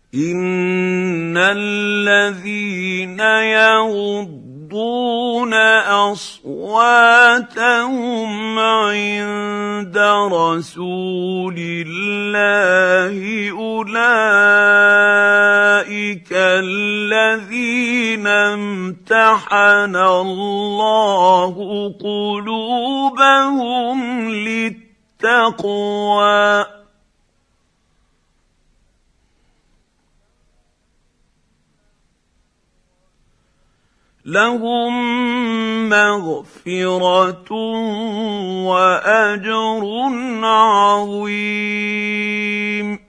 إن الذين يغضون أصواتهم عند رسول الله أولئك الذين امتحن الله قلوبهم للتقوى لهم مغفرة وأجر عظيم.